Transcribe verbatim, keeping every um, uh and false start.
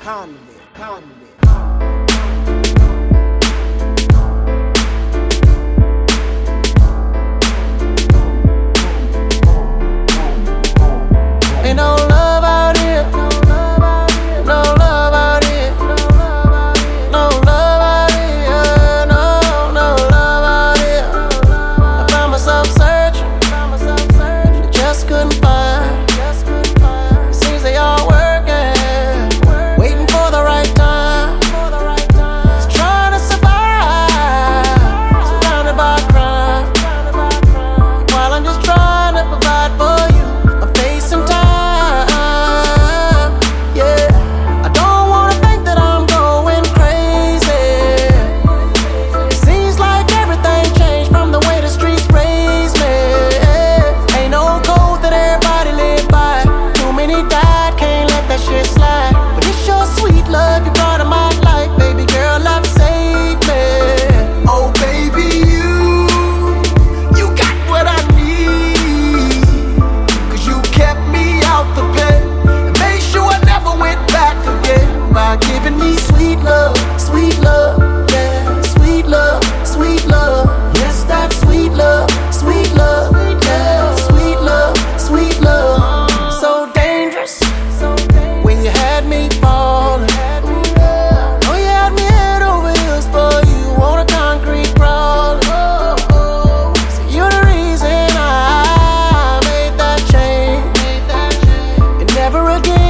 convict, convict. Ain't no love out here, no love out here, no love out here, no, no love out here. I found myself searching, just couldn't find. It seems they all working, waiting for the right time. Just trying to survive, surrounded by crime, while I'm just trying to provide for you. I'm facing time. Giving me sweet love, sweet love, yeah, sweet love, sweet love, yes, that's sweet love, sweet love, yeah, sweet love, sweet love. So dangerous, when you had me falling. Oh, you had me head over heels for you on a concrete crawler. So you're the reason I made that change, and never again